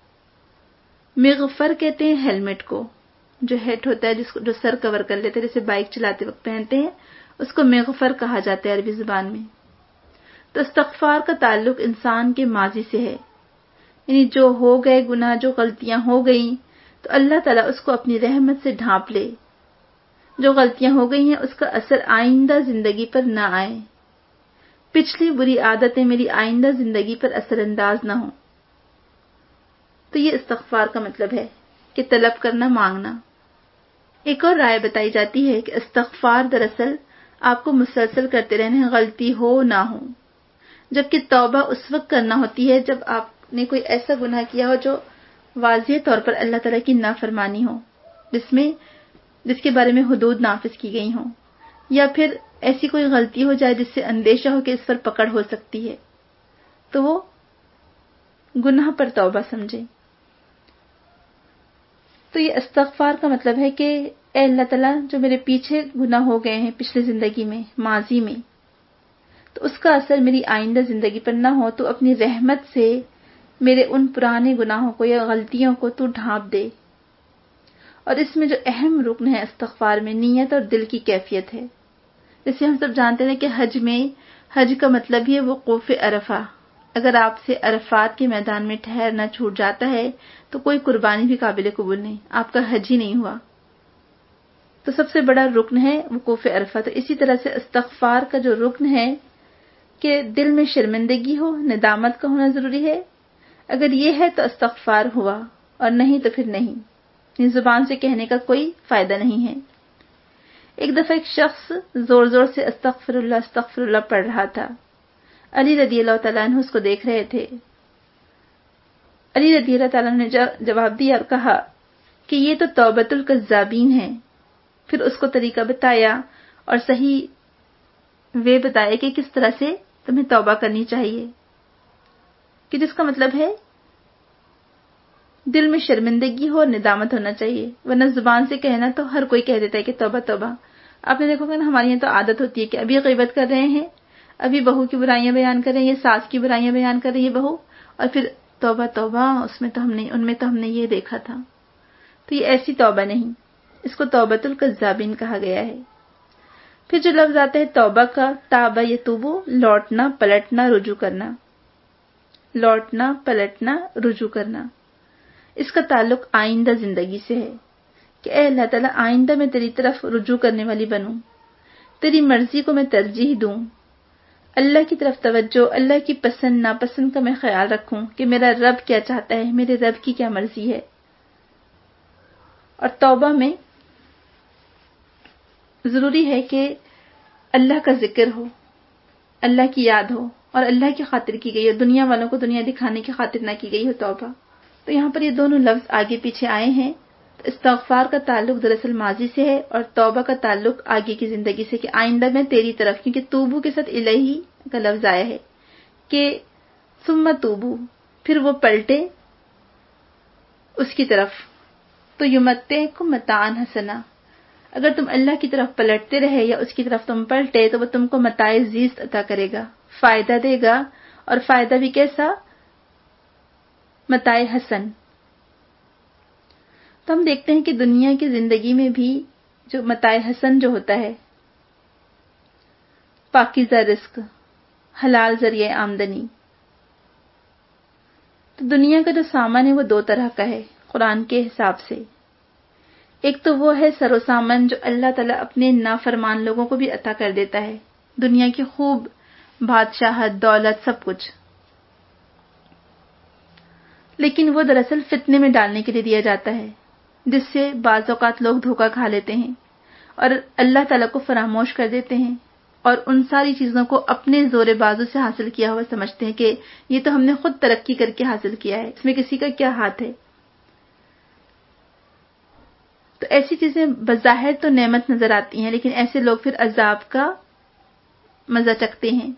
مغفر کہتے ہیں ہیلمٹ کو، جو ہیڈ ہوتا ہے جو سر کور کر لیتے ہیں، جیسے بائک چلاتے وقت پہنتے ہیں، اس کو مغفر کہا جاتا ہے عربی زبان میں. تو استغفار کا تعلق انسان کے ماضی سے ہے یعنی جو ہو گئے گناہ، جو غلطیاں ہو گئیں تو اللہ تعالیٰ اس کو اپنی رحمت سے ڈھانپ لے. جو غلطیاں ہو گئی ہیں اس کا اثر آئندہ زندگی پر نہ آئے. پچھلی بری عادتیں میری آئندہ زندگی پر اثر انداز نہ ہوں. تو یہ استغفار کا مطلب ہے کہ طلب کرنا، مانگنا. ایک اور رائے بتائی جاتی ہے کہ استغفار دراصل آپ کو مسلسل کرتے رہنا ہے، غلطی ہو نہ ہو. جبکہ توبہ اس وقت کرنا ہوتی ہے جب آپ نے کوئی ایسا گناہ کیا ہو جو واضح طور پر اللہ تعالیٰ کی نافرمانی ہو، جس کے بارے میں حدود نافذ کی گئی ہوں، یا پھر ایسی کوئی غلطی ہو جائے جس سے اندیشہ ہو کہ اس پر پکڑ ہو سکتی ہے، تو وہ گناہ پر توبہ سمجھے. تو یہ استغفار کا مطلب ہے کہ اے اللہ تعالیٰ، جو میرے پیچھے گناہ ہو گئے ہیں پچھلی زندگی میں، ماضی میں، تو اس کا اثر میری آئندہ زندگی پر نہ ہو، تو اپنی رحمت سے میرے ان پرانے گناہوں کو یا غلطیوں کو تو ڈھانپ دے. اور اس میں جو اہم رکن ہے استغفار میں، نیت اور دل کی کیفیت ہے. جیسے ہم سب جانتے ہیں کہ حج کا مطلب ہی ہے وقوف عرفہ. اگر آپ سے عرفات کے میدان میں ٹھہرنا چھوٹ جاتا ہے تو کوئی قربانی بھی قابل قبول نہیں، آپ کا حج ہی نہیں ہوا. تو سب سے بڑا رکن ہے وقوف عرفہ. تو اسی طرح سے استغفار کا جو رکن ہے کہ دل میں شرمندگی ہو، ندامت کا ہونا ضروری ہے. اگر یہ ہے تو استغفار ہوا، اور نہیں تو پھر نہیں. زبان سے کہنے کا کوئی فائدہ نہیں ہے. ایک دفعہ ایک شخص زور زور سے استغفر اللہ پڑھ رہا تھا. علی رضی اللہ تعالیٰ عنہ اس کو دیکھ رہے تھے. علی رضی اللہ تعالیٰ نے جواب دیا اور کہا کہ یہ تو توبۃ الکذابین ہے. پھر اس کو طریقہ بتایا اور صحیح بتایا کہ کس طرح سے تمہیں توبہ کرنی چاہیے، کہ جس کا مطلب ہے دل میں شرمندگی ہو اور ندامت ہونا چاہیے. ورنہ زبان سے کہنا تو ہر کوئی کہہ دیتا ہے کہ توبہ توبہ. آپ نے دیکھو گا نا، ہماری یہاں تو عادت ہوتی ہے کہ ابھی غیبت کر رہے ہیں، ابھی بہو کی برائیاں بیان کر رہے ہیں، یہ ساس کی برائیاں بیان کر رہی ہے بہو، اور پھر توبہ توبہ، ان میں تو ہم نے یہ دیکھا تھا. تو یہ ایسی توبہ نہیں، اس کو توبۃ الکذابین کہا گیا ہے. پھر جو لفظ آتا ہے توبہ کا، تابہ یتوبو، لوٹنا، پلٹنا، رجوع کرنا. لوٹنا، پلٹنا، رجوع کرنا. اس کا تعلق آئندہ زندگی سے ہے کہ اے اللہ تعالیٰ، آئندہ میں تیری طرف رجوع کرنے والی بنوں، تیری مرضی کو میں ترجیح دوں، اللہ کی طرف توجہ، اللہ کی پسند ناپسند کا میں خیال رکھوں کہ میرا رب کیا چاہتا ہے، میرے رب کی کیا مرضی ہے. اور توبہ میں ضروری ہے کہ اللہ کا ذکر ہو، اللہ کی یاد ہو، اور اللہ کی خاطر کی گئی ہو، دنیا والوں کو دنیا دکھانے کی خاطر نہ کی گئی ہو توبہ. تو یہاں پر یہ دونوں لفظ آگے پیچھے آئے ہیں. استغفار کا تعلق دراصل ماضی سے ہے اور توبہ کا تعلق آگے کی زندگی سے، کہ آئندہ میں تیری طرف، کیونکہ توبو کے ساتھ الہی کا لفظ آیا ہے کہ ثم توبو، پھر وہ پلٹے اس کی طرف. تو یمتعکم متاعا حسنا، اگر تم اللہ کی طرف پلٹتے رہے یا اس کی طرف تم پلٹے تو وہ تم کو متاع زیست عطا کرے گا، فائدہ دے گا. اور فائدہ بھی کیسا؟ متاع حسن. تو ہم دیکھتے ہیں کہ دنیا کی زندگی میں بھی جو متاع حسن جو ہوتا ہے، پاکیزہ رزق، حلال ذریعہ آمدنی، تو دنیا کا جو سامان ہے وہ دو طرح کا ہے قرآن کے حساب سے. ایک تو وہ ہے سر و سامان جو اللہ تعالیٰ اپنے نافرمان لوگوں کو بھی عطا کر دیتا ہے، دنیا کی خوب بادشاہت، دولت، سب کچھ. لیکن وہ دراصل فتنے میں ڈالنے کے لیے دیا جاتا ہے، جس سے بعض اوقات لوگ دھوکہ کھا لیتے ہیں اور اللہ تعالیٰ کو فراموش کر دیتے ہیں، اور ان ساری چیزوں کو اپنے زور بازو سے حاصل کیا ہوا سمجھتے ہیں کہ یہ تو ہم نے خود ترقی کر کے حاصل کیا ہے، اس میں کسی کا کیا ہاتھ ہے. تو ایسی چیزیں بظاہر تو نعمت نظر آتی ہیں، لیکن ایسے لوگ پھر عذاب کا مزہ چکھتے ہیں.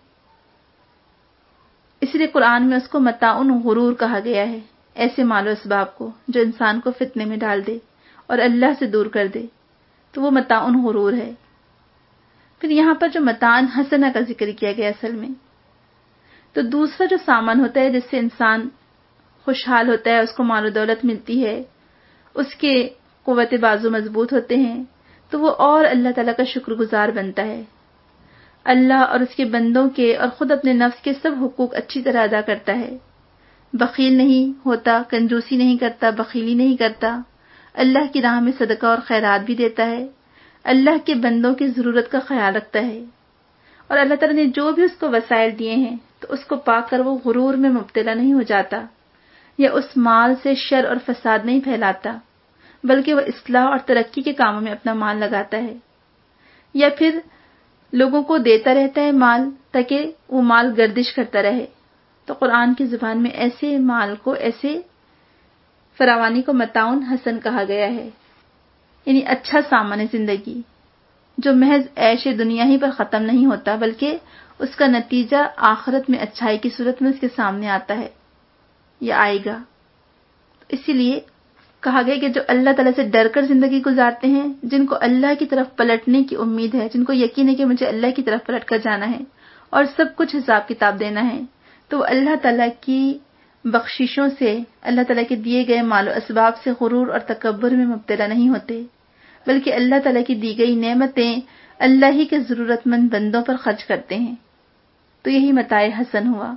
اس لیے قرآن میں اس کو متاع غرور کہا گیا ہے، ایسے مال و اسباب کو جو انسان کو فتنے میں ڈال دے اور اللہ سے دور کر دے، تو وہ متاع غرور ہے. پھر یہاں پر جو متاع حسنہ کا ذکر کیا گیا اصل میں، تو دوسرا جو سامان ہوتا ہے جس سے انسان خوشحال ہوتا ہے، اس کو مال و دولت ملتی ہے، اس کے قوت بازو مضبوط ہوتے ہیں، تو وہ اور اللہ تعالیٰ کا شکر گزار بنتا ہے، اللہ اور اس کے بندوں کے اور خود اپنے نفس کے سب حقوق اچھی طرح ادا کرتا ہے. بخیل نہیں ہوتا، کنجوسی نہیں کرتا، بخیلی نہیں کرتا، اللہ کی راہ میں صدقہ اور خیرات بھی دیتا ہے، اللہ کے بندوں کی ضرورت کا خیال رکھتا ہے، اور اللہ تعالیٰ نے جو بھی اس کو وسائل دیے ہیں تو اس کو پا کر وہ غرور میں مبتلا نہیں ہو جاتا، یا اس مال سے شر اور فساد نہیں پھیلاتا، بلکہ وہ اصلاح اور ترقی کے کاموں میں اپنا مال لگاتا ہے، یا پھر لوگوں کو دیتا رہتا ہے مال تاکہ وہ مال گردش کرتا رہے۔ تو قرآن کی زبان میں ایسے مال کو، ایسے فراوانی کو متاعن حسن کہا گیا ہے، یعنی اچھا سامان زندگی جو محض عیش دنیا ہی پر ختم نہیں ہوتا، بلکہ اس کا نتیجہ آخرت میں اچھائی کی صورت میں اس کے سامنے آتا ہے یا آئے گا۔ اسی لیے کہا گیا کہ جو اللہ تعالیٰ سے ڈر کر زندگی گزارتے ہیں، جن کو اللہ کی طرف پلٹنے کی امید ہے، جن کو یقین ہے کہ مجھے اللہ کی طرف پلٹ کر جانا ہے اور سب کچھ حساب کتاب دینا ہے، تو وہ اللہ تعالیٰ کی بخششوں سے، اللہ تعالیٰ کے دیے گئے مال و اسباب سے غرور اور تکبر میں مبتلا نہیں ہوتے، بلکہ اللہ تعالیٰ کی دی گئی نعمتیں اللہ ہی کے ضرورت مند بندوں پر خرچ کرتے ہیں۔ تو یہی متاع حسن ہوا۔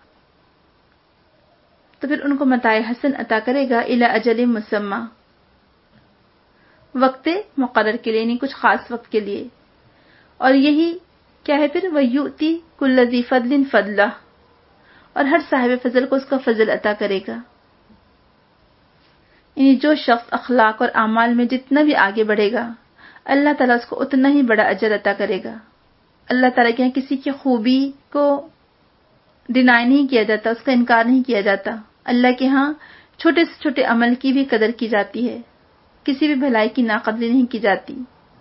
تو پھر ان کو متاع حسن عطا کرے گا الی اجل مسمى، وقت مقرر کے لیے، یعنی کچھ خاص وقت کے لیے۔ اور یہی کیا ہے پھر، وَيُؤْتِ كُلَّ ذِي فَضْلٍ فَضْلَهُ، اور ہر صاحب فضل کو اس کا فضل عطا کرے گا، یعنی جو شخص اخلاق اور اعمال میں جتنا بھی آگے بڑھے گا، اللہ تعالیٰ اس کو اتنا ہی بڑا اجر عطا کرے گا۔ اللہ تعالیٰ کے یہاں کسی کی خوبی کو ڈینائی نہیں کیا جاتا، اس کا انکار نہیں کیا جاتا۔ اللہ کے ہاں چھوٹے سے چھوٹے عمل کی بھی قدر کی جاتی ہے، کسی بھی بھلائی کی ناقدری نہیں کی جاتی۔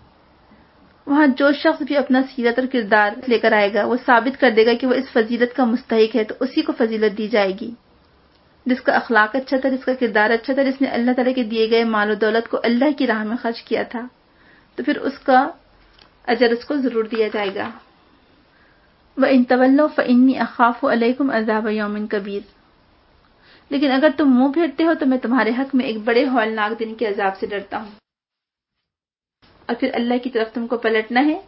وہاں جو شخص بھی اپنا سیرت اور کردار لے کر آئے گا، وہ ثابت کر دے گا کہ وہ اس فضیلت کا مستحق ہے، تو اسی کو فضیلت دی جائے گی۔ جس کا اخلاق اچھا تھا، جس کا کردار اچھا تھا، جس نے اللہ تعالیٰ کے دیے گئے مال و دولت کو اللہ کی راہ میں خرچ کیا تھا، تو پھر اس کا اجر اس کو ضرور دیا جائے گا۔ وَإِن تَوَلَّوْا فَإِنِّي أَخَافُ عَلَيْكُمْ عَذَابَ يَوْمٍ كَبِيرٍ، لیکن اگر تم منہ پھیرتے ہو تو میں تمہارے حق میں ایک بڑے ہولناک دن کے عذاب سے ڈرتا ہوں۔ اور پھر اللہ کی طرف تم کو پلٹنا ہے،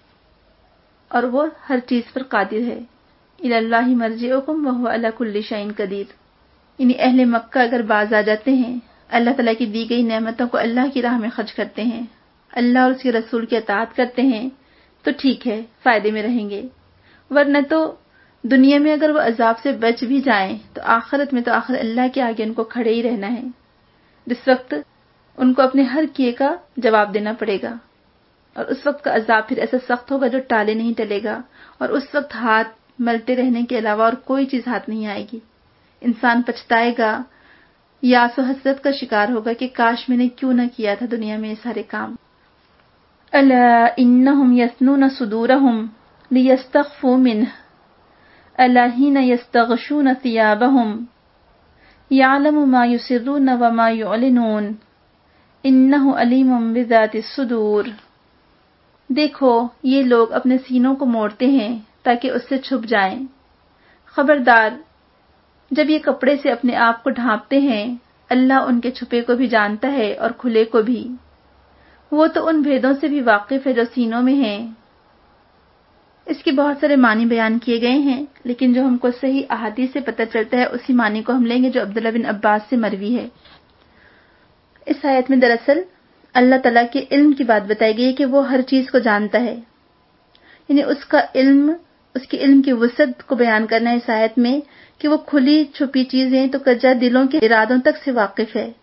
اور وہ ہر چیز پر قادر ہے۔ إِلَى اللَّهِ مَرْجِعُكُمْ وَهُوَ عَلَى كُلِّ شَيْءٍ قَدِيرٌ، یعنی اہل مکہ اگر باز آ جاتے ہیں، اللہ تعالیٰ کی دی گئی نعمتوں کو اللہ کی راہ میں خرچ کرتے ہیں، اللہ اور اس کے رسول کی اطاعت کرتے ہیں، تو ٹھیک ہے، فائدے میں رہیں گے، ورنہ تو دنیا میں اگر وہ عذاب سے بچ بھی جائیں تو آخرت میں تو آخر اللہ کے آگے ان کو کھڑے ہی رہنا ہے، جس وقت ان کو اپنے ہر کیے کا جواب دینا پڑے گا، اور اس وقت کا عذاب پھر ایسا سخت ہوگا جو ٹالے نہیں ٹلے گا، اور اس وقت ہاتھ ملتے رہنے کے علاوہ اور کوئی چیز ہاتھ نہیں آئے گی۔ انسان پچھتائے گا، یاس و حسرت کا شکار ہوگا کہ کاش میں نے کیوں نہ کیا تھا دنیا میں یہ سارے کام۔ الا انہم یثنون صدورہم لیستخفوا منہ الا حین یستغشون ثیابہم یعلم ما یسرون وما یعلنون انہ علیم بذات الصدور۔ دیکھو یہ لوگ اپنے سینوں کو موڑتے ہیں تاکہ اس سے چھپ جائیں، خبردار جب یہ کپڑے سے اپنے آپ کو ڈھانپتے ہیں، اللہ ان کے چھپے کو بھی جانتا ہے اور کھلے کو بھی، وہ تو ان بھیدوں سے بھی واقف ہے جو سینوں میں ہیں۔ اس کے بہت سارے معنی بیان کیے گئے ہیں، لیکن جو ہم کو صحیح احادیث سے پتہ چلتا ہے اسی معنی کو ہم لیں گے جو عبداللہ بن عباس سے مروی ہے۔ اس آیت میں دراصل اللہ تعالیٰ کے علم کی بات بتائی گئی ہے کہ وہ ہر چیز کو جانتا ہے، یعنی اس کا علم، اس کے علم کی وسعت کو بیان کرنا ہے اس آیت میں کہ وہ کھلی چھپی چیزیں تو کجا دلوں کے ارادوں تک سے واقف ہے۔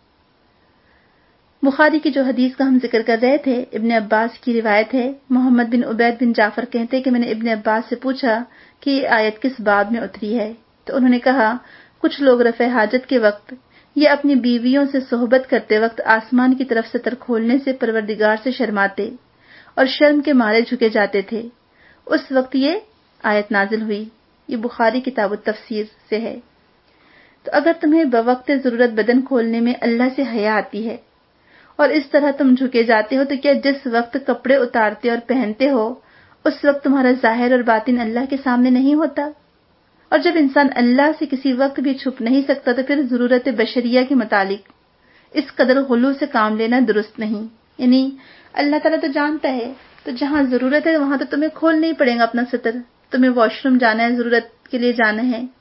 بخاری کی جو حدیث کا ہم ذکر کر رہے تھے، ابن عباس کی روایت ہے، محمد بن عبید بن جعفر کہتے کہ میں نے ابن عباس سے پوچھا کہ یہ آیت کس باب میں اتری ہے، تو انہوں نے کہا کچھ لوگ رفع حاجت کے وقت یا اپنی بیویوں سے صحبت کرتے وقت آسمان کی طرف ستر کھولنے سے پروردگار سے شرماتے اور شرم کے مارے جھکے جاتے تھے، اس وقت یہ آیت نازل ہوئی۔ یہ بخاری کتاب التفسیر سے ہے۔ تو اگر تمہیں بوقت ضرورت بدن کھولنے میں اللہ سے حیا آتی ہے اور اس طرح تم جھکے جاتے ہو، تو کیا جس وقت کپڑے اتارتے اور پہنتے ہو اس وقت تمہارا ظاہر اور باطن اللہ کے سامنے نہیں ہوتا؟ اور جب انسان اللہ سے کسی وقت بھی چھپ نہیں سکتا تو پھر ضرورت بشریہ کے متعلق اس قدر غلو سے کام لینا درست نہیں۔ یعنی اللہ تعالیٰ تو جانتا ہے، تو جہاں ضرورت ہے وہاں تو تمہیں کھولنا ہی پڑے گا اپنا ستر، تمہیں واش روم جانا ہے، ضرورت کے لیے جانا ہے،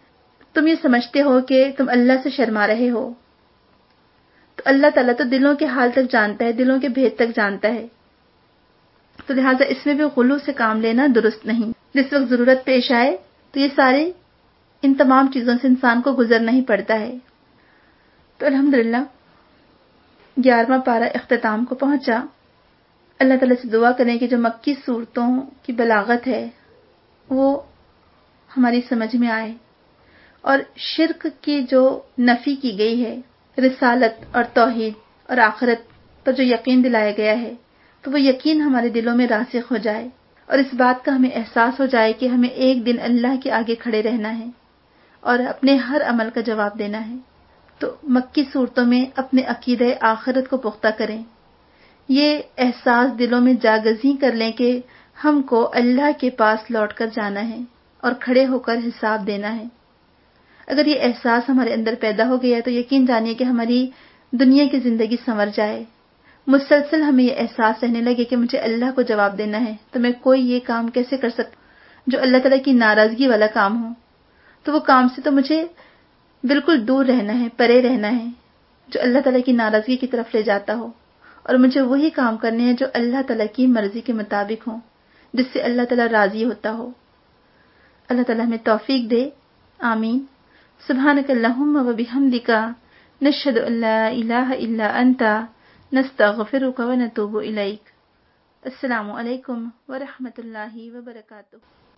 تم یہ سمجھتے ہو کہ تم اللہ سے شرما رہے ہو، تو اللہ تعالیٰ تو دلوں کے حال تک جانتا ہے، دلوں کے بھید تک جانتا ہے، تو لہٰذا اس میں بھی غلو سے کام لینا درست نہیں۔ جس وقت ضرورت پیش آئے تو یہ سارے ان تمام چیزوں سے انسان کو گزرنا ہی پڑتا ہے۔ تو الحمدللہ 11واں پارہ اختتام کو پہنچا۔ اللہ تعالیٰ سے دعا کریں کہ جو مکی صورتوں کی بلاغت ہے وہ ہماری سمجھ میں آئے، اور شرک کی جو نفی کی گئی ہے، رسالت اور توحید اور آخرت پر جو یقین دلایا گیا ہے، تو وہ یقین ہمارے دلوں میں راسخ ہو جائے، اور اس بات کا ہمیں احساس ہو جائے کہ ہمیں ایک دن اللہ کے آگے کھڑے رہنا ہے اور اپنے ہر عمل کا جواب دینا ہے۔ تو مکی صورتوں میں اپنے عقیدہ آخرت کو پختہ کریں، یہ احساس دلوں میں جاگزیں کر لیں کہ ہم کو اللہ کے پاس لوٹ کر جانا ہے اور کھڑے ہو کر حساب دینا ہے۔ اگر یہ احساس ہمارے اندر پیدا ہو گیا تو یقین جانیے کہ ہماری دنیا کی زندگی سنور جائے۔ مسلسل ہمیں یہ احساس رہنے لگے کہ مجھے اللہ کو جواب دینا ہے، تو میں کوئی یہ کام کیسے کر سکتا جو اللہ تعالیٰ کی ناراضگی والا کام ہو، تو وہ کام سے تو مجھے بالکل دور رہنا ہے، پرے رہنا ہے، جو اللہ تعالیٰ کی ناراضگی کی طرف لے جاتا ہو، اور مجھے وہی کام کرنے ہیں جو اللہ تعالیٰ کی مرضی کے مطابق ہوں، جس سے اللہ تعالیٰ راضی ہوتا ہو۔ اللہ تعالیٰ ہمیں توفیق دے، آمین۔ سبحانک اللہم و بحمدک، نشہد ان لا الہ الا انت، نستغفرک و نتوب الیک۔ السلام علیکم ورحمۃ اللہ وبرکاتہ۔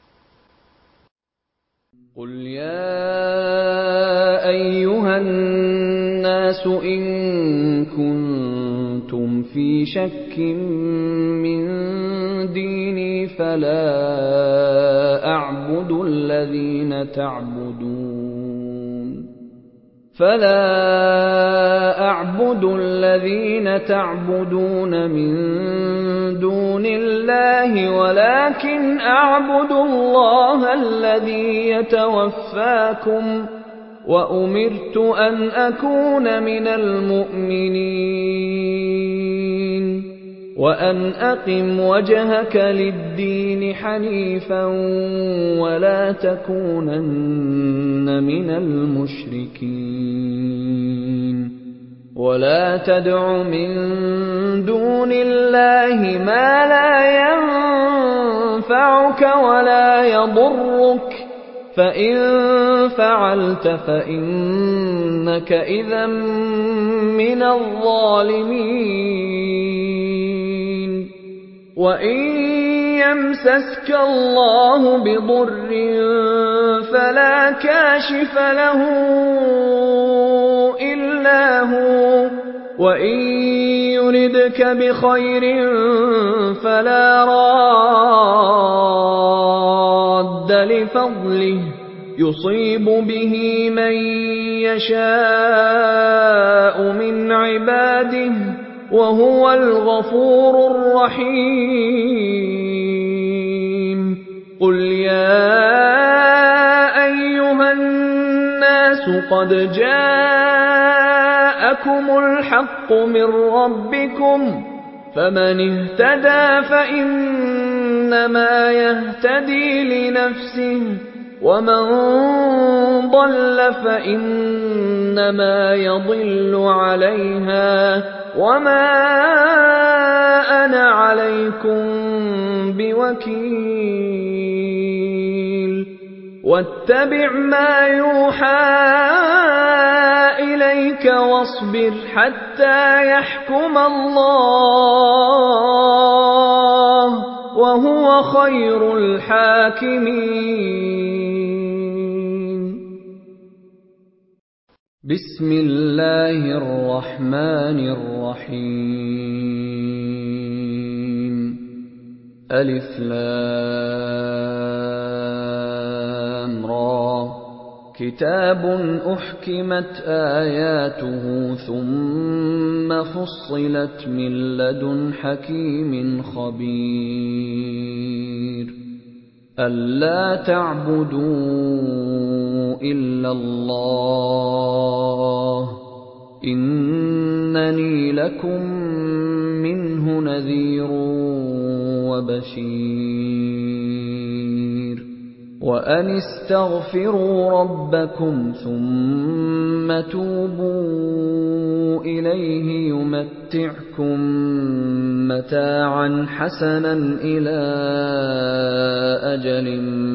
قل يا أيها الناس إن كنتم في شك من ديني فلا أعبد الذين تعبدون من دون الله ولكن أعبد الله الذي يتوفاكم وأمرت أن أكون من المؤمنين وأن أقم وجهك للدين حنيفا ولا تكونن من المشركين ولا تدع من دون الله ما لا ينفعك ولا يضرك فإن فعلت فإنك إذا من الظالمين وإن يمسسك الله بضر فلا كاشف له إلا هو وإن يردك بخير فلا راد لفضله يصيب به من يشاء من عباده وهو الغفور الرحيم قل يا أيها الناس قد جاءكم الحق من ربكم فمن اهتدى فإنما يهتدي لنفسه ومن ضل فإنما يضل عليها وما أنا عليكم بوكيل واتبع ما يوحى إليك واصبر حتى يحكم الله وهو خير الحاكمين بسم الله الرحمن الرحيم ألف لام را كتاب أحكمت آياته ثم فصلت من لدن حكيم خبير ألا تعبدوا إلا الله إنني لكم منه نذير وبشير وَأَنِ اسْتَغْفِرُوا رَبَّكُمْ ثُمَّ تُوبُوا إِلَيْهِ يُمَتِّعْكُم مَّتَاعًا حَسَنًا إِلَىٰ أَجَلٍ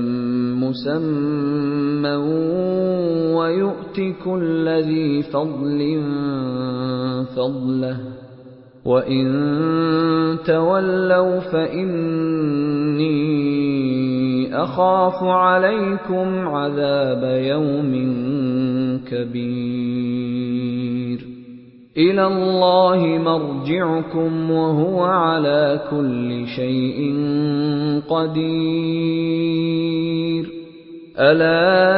مُّسَمًّى وَيُؤْتِ كُلَّ ذِي فَضْلٍ فَضْلَهُ ۖ وَإِن تَوَلَّوْا فَإِنِّي أَخَافُ عَلَيْكُمْ عَذَابَ يَوْمٍ كَبِيرٍ إِلَى اللَّهِ مَرْجِعُكُمْ وَهُوَ عَلَىٰ كُلِّ شَيْءٍ قَدِيرٌ أَلَا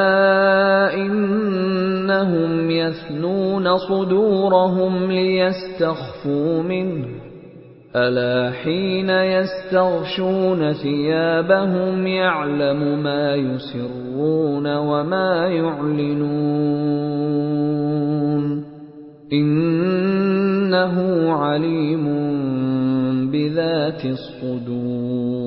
إِنَّهُمْ يَثْنُونَ صُدُورَهُمْ لِيَسْتَخْفُوا مِنْهُ أَلَا حِينَ يَسْتَغْشُونَ ثِيَابَهُمْ يَعْلَمُ مَا يُسِرُّونَ وَمَا يُعْلِنُونَ إِنَّهُ عَلِيمٌ بِذَاتِ الصُّدُورِ